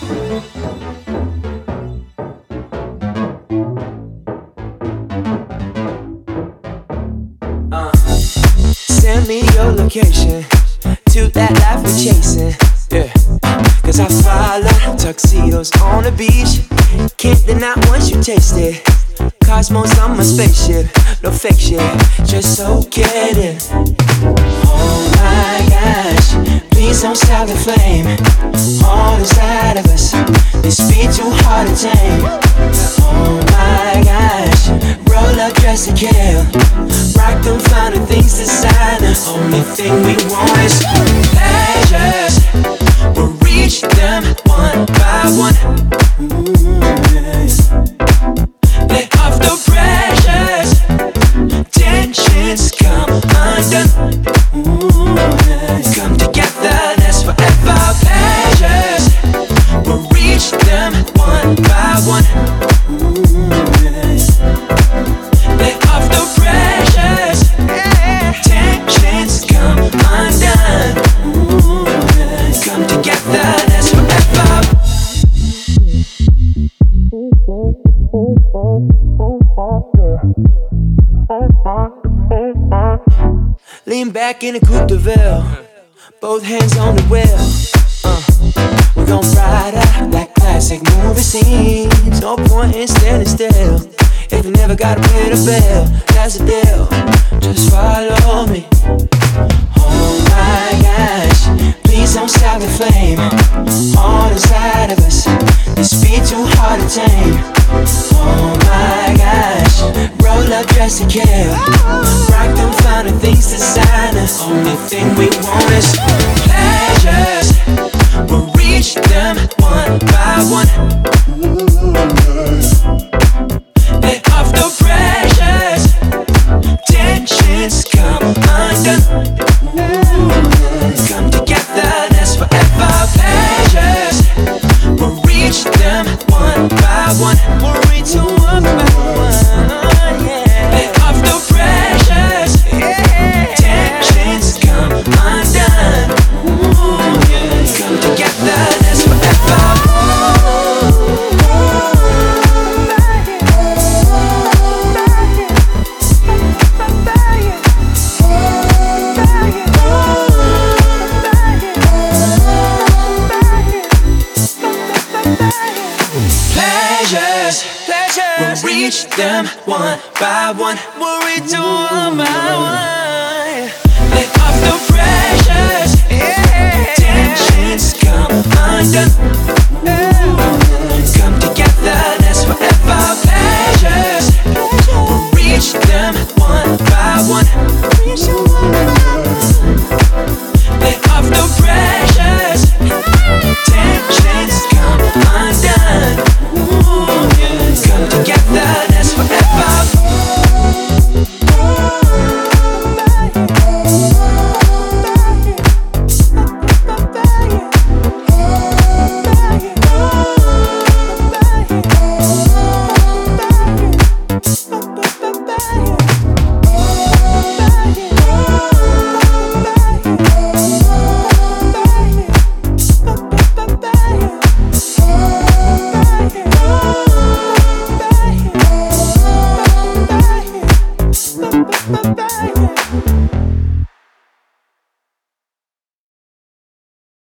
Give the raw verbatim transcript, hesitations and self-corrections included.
Send me your location to that life we're chasing. Yeah, cause I follow tuxedos on the beach. Can't deny once you taste it. Cosmos on my spaceship, no fake shit, just soak it in. Oh my gosh, please don't stop the flame. All inside of us, this beat too hard to tame. Oh my gosh, roll up, dress to kill. Rock them finer things designer. Only thing we want is pleasures. We'll reach them one by one. Let off the pressures. Tensions come undone. Come together, that's forever. Pleasures. We'll reach them one by one. Let off the pressures. Tensions come undone. Come together, that's forever. Lean back in a coupe de ville, both hands on the wheel. Uh, we gon' ride out like classic movie scenes. No point in standing still if you never gotta pay the bill. That's the deal, just follow me. Oh my gosh, please don't stop the flame. All inside of us, this beat too hard to tame. Oh my gosh, roll up, dress to kill. Rock them finer things designer. Only thing we want is pleasures. We'll reach them one by one. Let off the pressures. Tensions come undone. Come together, that's forever. Pleasures. We'll reach them one by one. We'll reach them one by one. Yeah. Let off the pressures. Yeah. Tensions come undone. Yeah. Come together, that's forever. Pleasures, pleasures. We'll reach them one by one. We'll reach them one by one. Let off the pressures. Yeah. Tensions come undone.